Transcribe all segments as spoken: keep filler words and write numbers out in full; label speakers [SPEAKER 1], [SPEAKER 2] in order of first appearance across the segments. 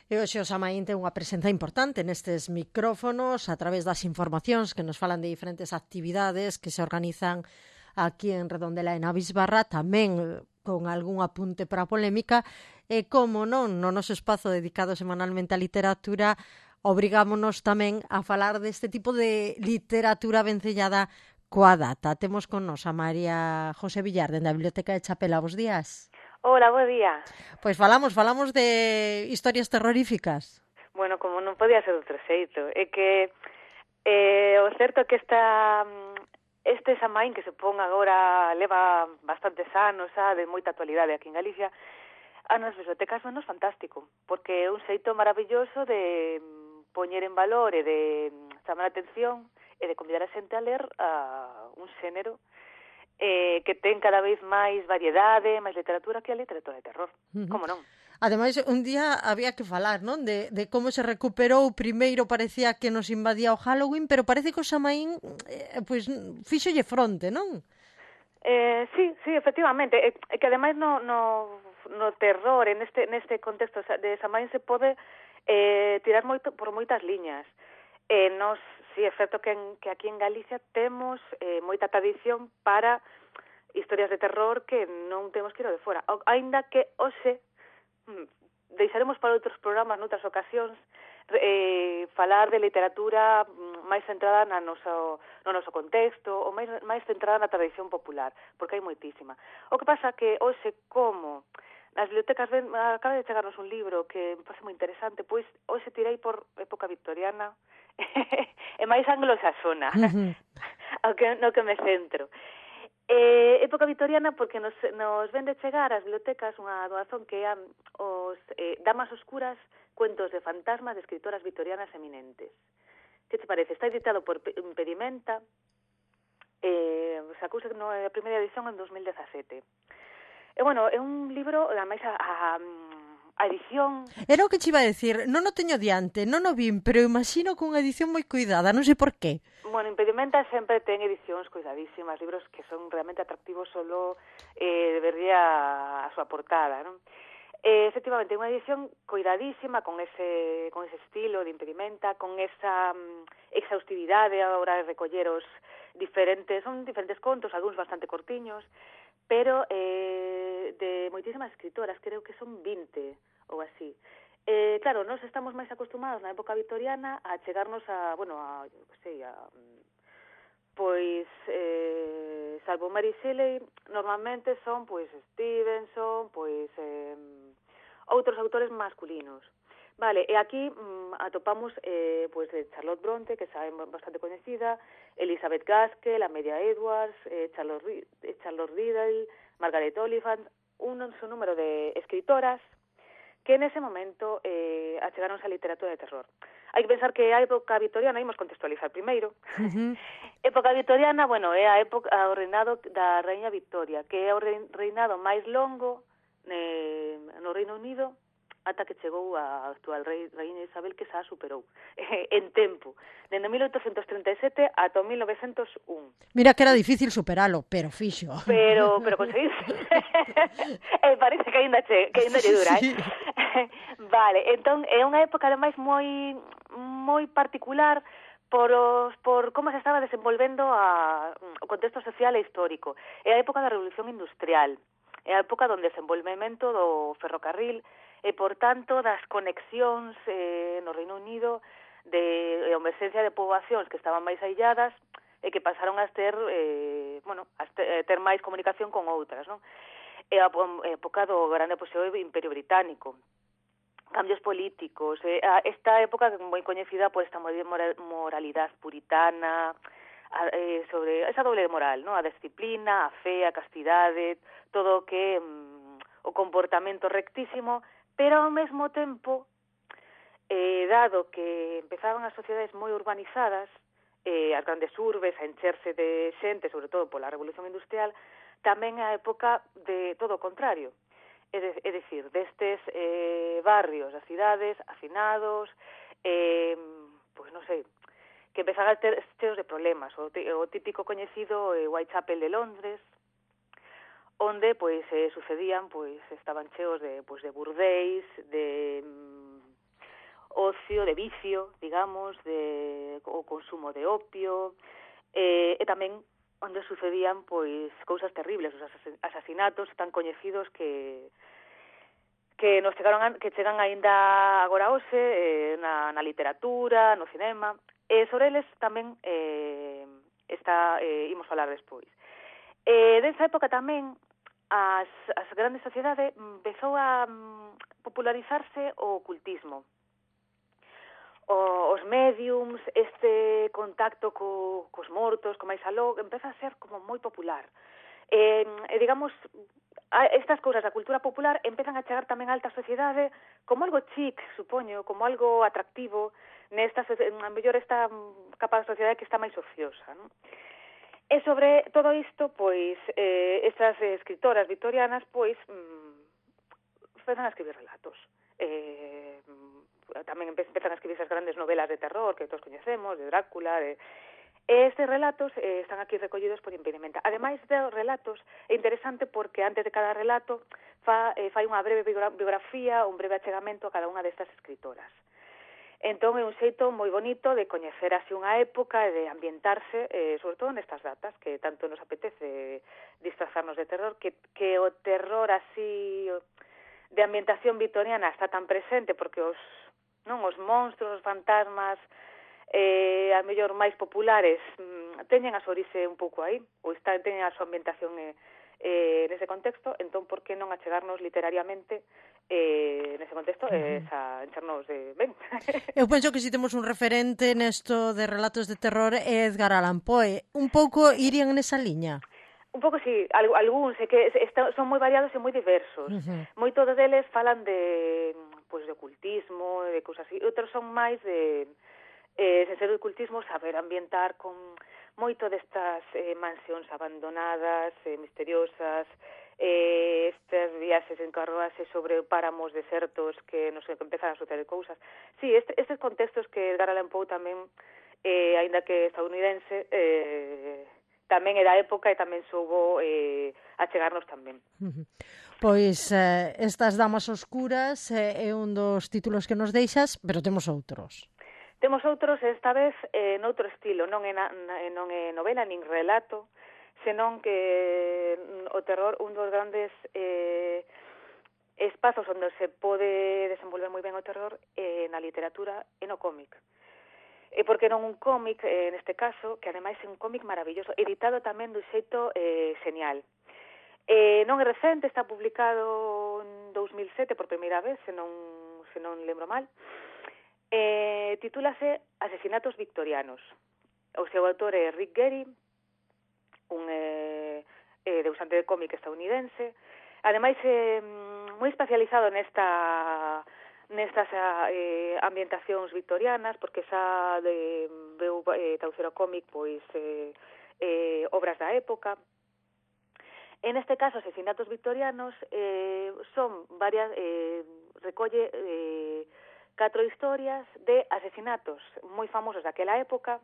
[SPEAKER 1] E hoxe o Samaín ten unha presenza importante nestes micrófonos a través das informacións que nos falan de diferentes actividades que se organizan aquí en Redondela e na Bisbarra, tamén con algún apunte para a polémica, e como non, no noso espazo dedicado semanalmente á literatura, obrigámonos tamén a falar deste tipo de literatura vencellada coa data. Temos con nos a María José Villar, dende a Biblioteca de Chapela. Bos días.
[SPEAKER 2] Hola, bo día.
[SPEAKER 1] Pois falamos, falamos de historias terroríficas.
[SPEAKER 2] Bueno, como non podía ser outro xeito, é que eh, o certo é que esta este Samaín que se pon agora leva bastantes anos, xa, de moita actualidade aquí en Galicia, a nas bibliotecas non é fantástico, porque é un xeito maravilloso de poñer en valor e de chamar a atención e de convidar a xente a ler a un xénero eh, que ten cada vez máis variedade, máis literatura que a literatura de terror. Uh-huh. Como non?
[SPEAKER 1] Ademais, un día había que falar, non? De, de como se recuperou. Primeiro parecía que nos invadía o Halloween, pero parece que o Samaín eh, pois, fíxolle fronte, non?
[SPEAKER 2] Eh, sí, sí, efectivamente. É, é que ademais no, no, no terror, en este, neste contexto de Samaín se pode eh, tirar moito por moitas liñas. Eh, nos, sí, é certo que, en, que aquí en Galicia temos eh, moita tradición para historias de terror que non temos que ir de fora. O, ainda que hoxe deixaremos para outros programas noutras ocasións eh, falar de literatura máis centrada na noso, no noso contexto ou máis, máis centrada na tradición popular, porque hai moitísima. O que pasa que hoxe, como nas bibliotecas ven, acaba de chegarnos un libro que me parece moi interesante, pois hoxe tirei por época victoriana e máis anglosaxona, ao que, no que me centro. Eh, época victoriana porque nos, nos ven de chegar ás bibliotecas unha doazón que é os eh, Damas Oscuras, cuentos de fantasmas de escritoras victorianas eminentes. Que te parece? Está editado por Impedimenta, eh, sacouse na primeira edición en dos mil dezasete. E bueno, é un libro, ademais a, a, a edición...
[SPEAKER 1] Era o que te iba a decir, non o teño diante, non o vin, pero imagino que unha edición moi cuidada, non sei por qué.
[SPEAKER 2] Bueno, Impedimenta sempre ten edicións cuidadísimas, libros que son realmente atractivos solo eh, de verría a súa portada, non? Eh, efectivamente, unha edición cuidadísima con ese con ese estilo de Impedimenta, con esa um, exhaustividade a hora de recoller os diferentes, son diferentes contos, algúns bastante cortiños, pero eh, de moitísimas escritoras, creo que son vinte ou así. Eh, claro, nós estamos máis acostumados na época victoriana a chegarnos a, bueno, a, eu sei, a, pois, eh, salvo Mary Shelley, normalmente son, pois, Stevenson, pois, eh, outros autores masculinos. Vale, e aquí mm, atopamos, eh, pois, de Charlotte Bronte, que xa é bastante coñecida, Elizabeth Gaskell, Amelia Edwards, eh, Charlotte, Charlotte Riddle, Margaret Oliphant, un son número de escritoras que en ese momento eh, achegaronse a literatura de terror. Hai que pensar que a época victoriana, imos contextualizar primeiro, uh-huh. Época victoriana, bueno, é a época o reinado da Raíña Victoria, que é o reinado máis longo eh, no Reino Unido ata que chegou a actual rei, Raíña Isabel, que xa superou eh, en tempo, dende mil oitocentos treinta e sete ata mil novecentos un.
[SPEAKER 1] Mira que era difícil superalo, pero fixo.
[SPEAKER 2] Pero, pero conseguís. eh, parece que ainda che, que ainda lle dura, sí. eh. Vale, entón é unha época ademais moi moi particular por os, por como se estaba desenvolvendo a, o contexto social e histórico. É a época da Revolución Industrial, é a época do desenvolvemento do ferrocarril e, por tanto, das conexións eh, no Reino Unido de emerxencia de poboacións que estaban máis ailladas e que pasaron a ter, eh, bueno, a ter máis comunicación con outras, non? É a época do grande apogeo do Imperio Británico, cambios políticos, eh, esta época moi coñecida por esta moralidade puritana, a, eh, sobre esa doble moral, non? A disciplina, a fe, a castidade, todo o que mm, o comportamento rectísimo, pero ao mesmo tempo, eh, dado que empezaban as sociedades moi urbanizadas, eh, as grandes urbes a encherse de xente, sobre todo pola Revolución Industrial, tamén a época de todo o contrario. É, de, é dicir, destes eh, barrios, as cidades, hacinados, eh, pois non sei, que empezaban a ter cheos de problemas. O, o típico coñecido eh, Whitechapel de Londres, onde pois eh, sucedían, pois estaban cheos de pois de burdéis, de ocio, de vicio, digamos, de o consumo de opio, eh, e tamén onde sucedían pois cousas terribles, os asasinatos tan coñecidos que que nos chegaron a, que chegan aínda agora hoxe eh, na, na literatura, no cinema, e sobre eles tamén eh, está, eh, imos falar despois. Eh, desa época tamén as, as grandes sociedades empezou a um, popularizarse o ocultismo. O, os mediums, este contacto co, cos mortos, co máis aló, empeza a ser como moi popular. Eh, e digamos, estas cousas da cultura popular empezan a chegar tamén a alta sociedade como algo chic, supoño, como algo atractivo nesta, a mellor esta capa da sociedade que está máis ociosa, non? E sobre todo isto, pois, eh, estas escritoras victorianas, pois, mm, empezan a escribir relatos. Eh, tamén empezan a escribir esas grandes novelas de terror que todos coñecemos, de Drácula, de... E estes relatos eh, están aquí recollidos por impedimenta. Ademais dos relatos, é interesante porque antes de cada relato fa, eh, fai unha breve biografía, un breve achegamento a cada unha destas escritoras. Entón é un xeito moi bonito de coñecer así unha época e de ambientarse, eh, sobre todo nestas datas, que tanto nos apetece disfrazarnos de terror, que, que o terror así de ambientación victoriana está tan presente porque os, non, os monstruos, os fantasmas, eh, a mellor máis populares mm, teñen a súa orixe un pouco aí, ou está, teñen a súa ambientación eh, eh, nese contexto, entón por que non achegarnos literariamente eh, nese contexto e eh, a encharnos de ben.
[SPEAKER 1] Eu penso que si temos un referente nesto de relatos de terror é Edgar Allan Poe. Un pouco irían nesa liña?
[SPEAKER 2] Un pouco sí, algúns, é que está, son moi variados e moi diversos. Uh-huh. Moitos deles falan de, pois, de ocultismo, de cousas así, outros son máis de eh, sen ser de ocultismo, saber ambientar con moito destas eh, mansións abandonadas, eh, misteriosas, eh, estas viaxes en carruaxe sobre páramos desertos que nos que empezan a suceder cousas. Sí, este, estes contextos que Edgar Allan Poe tamén, eh, aínda que estadounidense, eh, tamén é da época e tamén soubo eh, achegarnos tamén.
[SPEAKER 1] Uh-huh. Pois eh, estas Damas Oscuras eh, é un dos títulos que nos deixas, pero temos outros.
[SPEAKER 2] Temos outros, esta vez, eh, noutro estilo, non é, na, non é novela nin relato, senón que o terror, un dos grandes eh, espazos onde se pode desenvolver moi ben o terror eh, na literatura e no cómic. E por que non un cómic, eh, neste caso, que ademais é un cómic maravilloso, editado tamén do xeito eh, genial. Eh, non é recente, está publicado en dous mil sete por primeira vez, se non, se non lembro mal. Eh, titúlase Asesinatos Victorianos. O seu autor é Rick Gary, un eh, eh, deusante de cómic estadounidense. Ademais, é eh, moi especializado nesta nestas eh, ambientacións victorianas, porque xa de, veu eh, traducir ao cómic pois eh, eh, obras da época. En este caso, Asesinatos Victorianos eh, son varias, eh, recolle eh, catro historias de asesinatos moi famosos daquela época.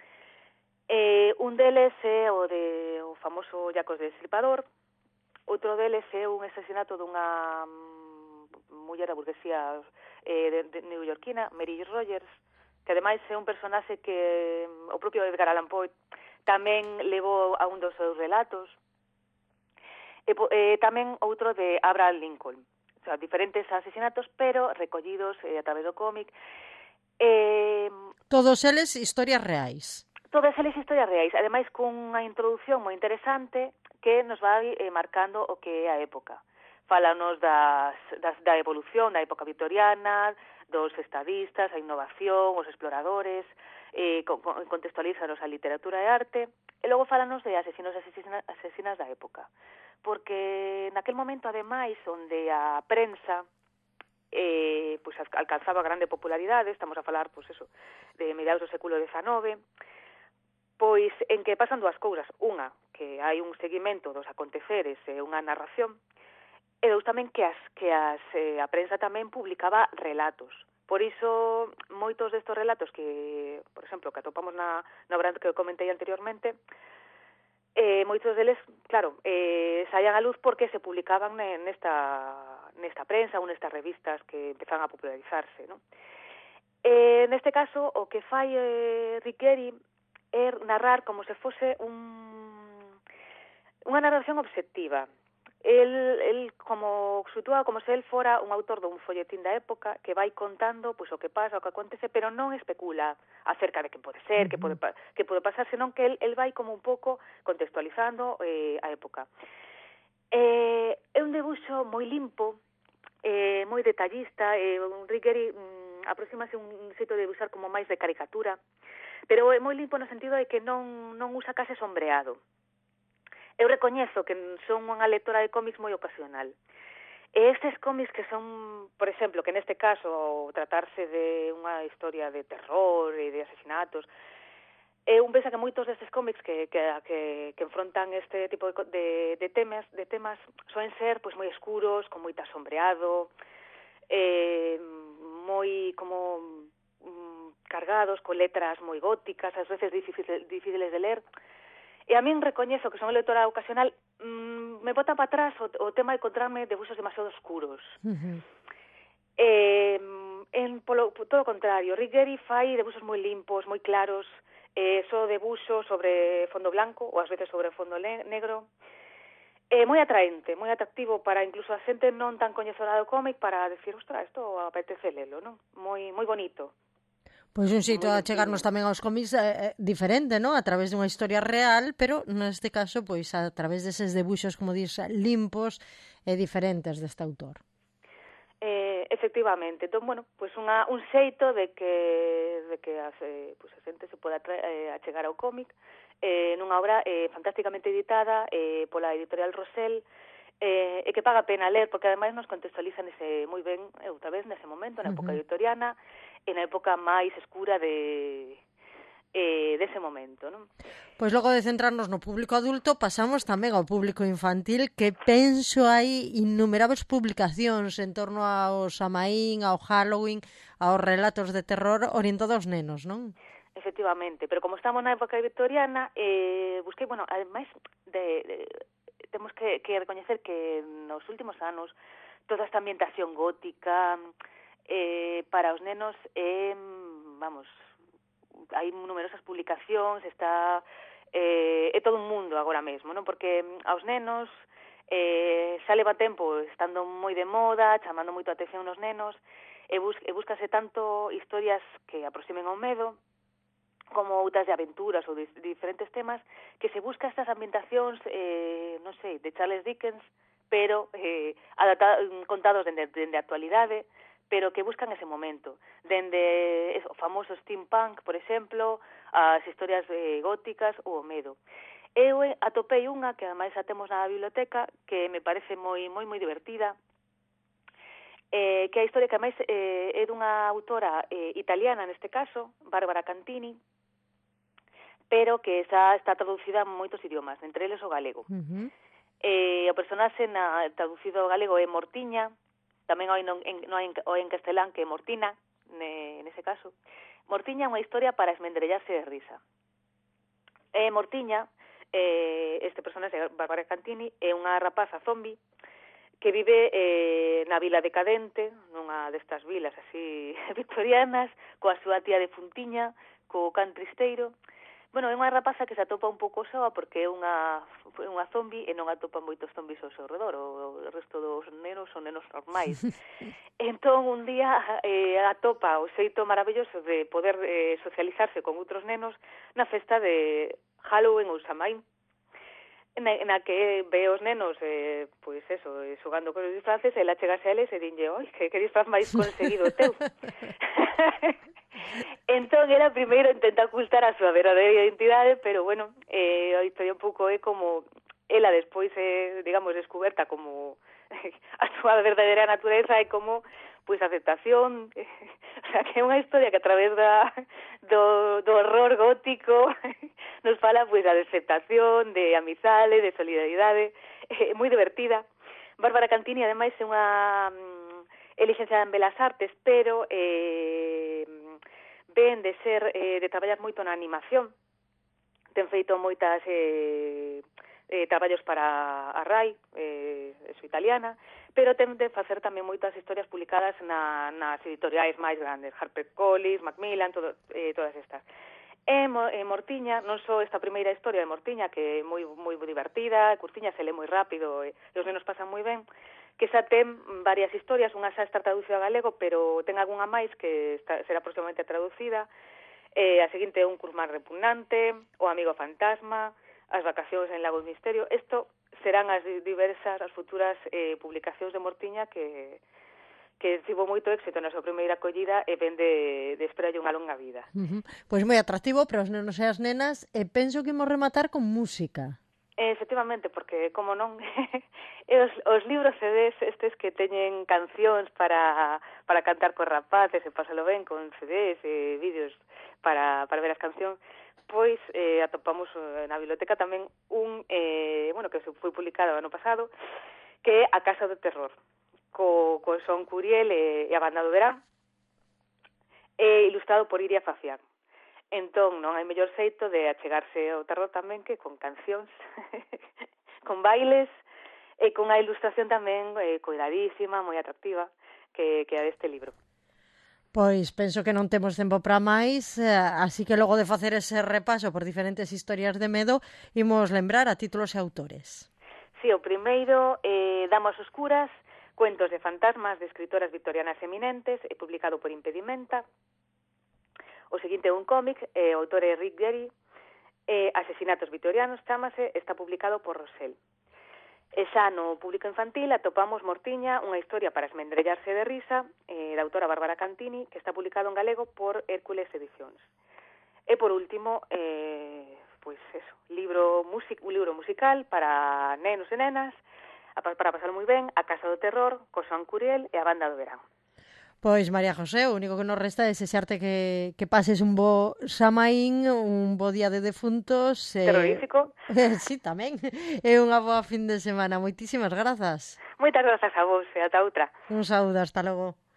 [SPEAKER 2] Eh, un deles é o de o famoso Jacques de Destripador, outro deles é un asesinato dunha um, muller da burguesía eh, de, de neoyorquina, Mary Rogers, que ademais é un personaxe que o propio Edgar Allan Poe tamén levou a un dos seus relatos. E eh, tamén outro de Abraham Lincoln. O sea, diferentes asesinatos, pero recollidos eh, a través do cómic. Eh,
[SPEAKER 1] Todos eles historias reais.
[SPEAKER 2] Todas eles historias reais, ademais cunha introducción moi interesante que nos vai eh, marcando o que é a época. Fálanos das, das, da evolución da época victoriana, dos estadistas, a innovación, os exploradores, eh, con, con, contextualízanos a literatura e arte, e logo fálanos de asesinos e asesinas, asesinas da época. Porque naquel momento, ademais, onde a prensa eh, pues, alcanzaba grande popularidade, estamos a falar, pues eso, de mediados do século dezenove, pois en que pasan dúas cousas. Unha, que hai un seguimento dos aconteceres e unha narración, e dous tamén que, as, que as, eh, a prensa tamén publicaba relatos. Por iso, moitos destos relatos que, por exemplo, que atopamos na, na obra que comentei anteriormente, Eh, moitos deles, claro, eh, saían a luz porque se publicaban nesta, nesta prensa ou nestas revistas que empezaban a popularizarse, ¿no? Eh, neste caso, o que fai eh, Rick Gary é narrar como se fose un, unha narración obxectiva. El, el como sitúa como se el fora un autor dun folletín da época que vai contando pois, o que pasa, o que acontece, pero non especula acerca de que pode ser, uh-huh. que pode que pode pasar, senón que el, el vai como un pouco contextualizando eh, a época. Eh, é un debuxo moi limpo, eh, moi detallista, eh, un Rick Gary mm, aproximase un xeito de debuxar como máis de caricatura, pero é moi limpo no sentido de que non, non usa case sombreado. Eu recoñezo que son unha lectora de cómics moi ocasional. E estes cómics que son, por exemplo, que neste caso tratarse de unha historia de terror e de asesinatos, eu penso que moitos destes cómics que, que, que, que enfrontan este tipo de, de, de temas de temas soen ser pois moi escuros, con moita sombreado, eh, moi como mm, cargados, con letras moi góticas, ás veces difíciles, difíciles de ler. E a min recoñezo que son lectora ocasional, mmm, me bota para atrás o, o tema de encontrarme debuxos demasiado oscuros. Uh-huh. Eh, en polo, todo o contrario, Rick Gary fai debuxos moi limpos, moi claros, eh, só debuxos sobre fondo blanco ou ás veces sobre fondo ne- negro. Eh, moi atraente, moi atractivo para incluso a xente non tan coñecedora do cómic para decir, ostra, isto apetece lelo, non? Moi, moi bonito.
[SPEAKER 1] Pois un xeito a chegarnos tamén aos cómics eh, diferente, non? A través dunha historia real, pero neste caso, pois a través deses debuxos, como dis, limpos e diferentes deste autor.
[SPEAKER 2] Eh, efectivamente. Entón, bueno, pois unha, un xeito de que de que as, eh, pois a xente se poda eh, achegar ao cómic eh, nunha obra eh, fantásticamente editada eh, pola editorial Rosell, eh, e que paga pena ler, porque ademais nos contextualizan ese moi ben, outra vez, nese momento, na época uh-huh. victoriana, e na época máis escura de eh, dese momento, non?
[SPEAKER 1] Pois logo de centrarnos no público adulto, pasamos tamén ao público infantil, que penso hai innumerables publicacións en torno ao Samaín, ao Halloween, aos relatos de terror orientados aos nenos, non?
[SPEAKER 2] Efectivamente, pero como estamos na época victoriana, eh, busquei, bueno, ademais de, de temos que, que recoñecer que nos últimos anos toda esta ambientación gótica eh, para os nenos é, eh, vamos, hai numerosas publicacións, está eh, é todo un mundo agora mesmo, non? Porque aos nenos eh, xa leva tempo estando moi de moda, chamando moito a atención nos nenos, e, bus, e búscase tanto historias que aproximen ao medo, como outras de aventuras ou de diferentes temas, que se busca estas ambientacións, eh, non sei, de Charles Dickens, pero eh, adaptados, contados dende, dende a actualidade, pero que buscan ese momento. Dende o famoso steampunk, por exemplo, as historias eh, góticas ou o medo. Eu atopei unha que ademais a temos na biblioteca, que me parece moi moi moi divertida, eh, que a historia que ademais eh, é dunha autora eh, italiana, neste caso, Bárbara Cantini, pero que xa está traducida en moitos idiomas, entre eles o galego. Uh-huh. Eh, o personaxe na, traducido ao galego é Mortiña, tamén hai no, en, no hai en, en castelán que é Mortina, ne, nese caso. Mortiña é unha historia para esmendrellarse de risa. Eh, Mortiña, eh, este personaxe, Bárbara Cantini, é unha rapaza zombi que vive eh, na vila decadente, nunha destas vilas así victorianas, coa súa tía de Funtiña, co can tristeiro. Bueno, é unha rapaza que se atopa un pouco soa porque é unha, unha zombi e non atopa moitos zombis ao seu redor, o, o resto dos nenos son nenos normais. Entón, un día eh, atopa o xeito maravilloso de poder eh, socializarse con outros nenos na festa de Halloween ou Samaín, na, na que ve os nenos, eh, pois eso, eh, xogando con os disfraces, e ela chegase a eles e dinlle, oi, que, que disfraz máis conseguido teu. Entón, era primeiro intenta ocultar a súa verdadeira identidade, pero, bueno, eh, a historia un pouco é como ela despois é, digamos, descoberta como a súa verdadeira natureza e como, pois, aceptación, o sea, que é unha historia que a través da, do, do horror gótico nos fala, pois, da aceptación, de amizade, de solidaridade, é moi divertida. Bárbara Cantini, ademais, é unha é licenciada en Belas Artes, pero eh, ven de ser, eh, de traballar moito na animación. Ten feito moitas, eh, eh, traballos para a RAI, eh, eso italiana, pero ten de facer tamén moitas historias publicadas na, nas editoriais máis grandes, HarperCollins, Macmillan, todo, eh, todas estas. E, e Mortiña, non só esta primeira historia de Mortiña, que é moi moi divertida, curtiña, se lê moi rápido e, e os nenos pasan moi ben, que xa ten varias historias, unha xa está traducida a galego, pero ten algunha máis que está, será próximamente traducida. Eh, a seguinte é Un curmán repugnante, O amigo fantasma, As vacacións en Lago do Misterio. Isto serán as diversas, as futuras eh, publicacións de Mortiña que que tivo moito éxito na súa primeira acollida e ven de, de esperalle unha longa vida.
[SPEAKER 1] Uh-huh. Pois moi atractivo para os nenos e as nenas, e penso que imos rematar con música.
[SPEAKER 2] Eh, efectivamente, porque, como non, os, os libros C Ds estes que teñen cancións para, para cantar cos rapaces e pasalo ben con C Ds e vídeos para, para ver as cancións, pois eh, atopamos na biblioteca tamén un, eh, bueno, que se foi publicado ano pasado, que é A Casa do Terror, co, co Son Curiel e, e a Banda do Verán, e ilustrado por Iria Facián. Entón, non hai mellor xeito de achegarse ao terror tamén que con cancións, con bailes, e con a ilustración tamén eh, cuidadísima, moi atractiva, que, que a deste libro.
[SPEAKER 1] Pois penso que non temos tempo para máis, así que logo de facer ese repaso por diferentes historias de medo, imos lembrar a títulos e autores.
[SPEAKER 2] Sí, o primeiro, eh, Damas Oscuras, cuentos de fantasmas de escritoras victorianas eminentes, é publicado por Impedimenta. O seguinte é un cómic, eh, o autor é Rick Gary, eh, Asesinatos victorianos, chámase, está publicado por Rosell. E xa no público infantil atopamos Mortiña, unha historia para esmendrellarse de risa, eh, da autora Bárbara Cantini, que está publicado en galego por Hércules Edicións. E por último, eh, pois eso, libro music, un libro musical para nenos e nenas, para pasar moi ben, A Casa do Terror, co Son Curiel e a Banda do Verán.
[SPEAKER 1] Pois, María José, o único que nos resta é desexarte que, que pases un bo Samaín, un bo día de defuntos.
[SPEAKER 2] Terrorífico.
[SPEAKER 1] Eh, sí, tamén. E unha boa fin de semana. Moitísimas grazas.
[SPEAKER 2] Moitas grazas a vos e ata outra.
[SPEAKER 1] Un saúdo, hasta logo.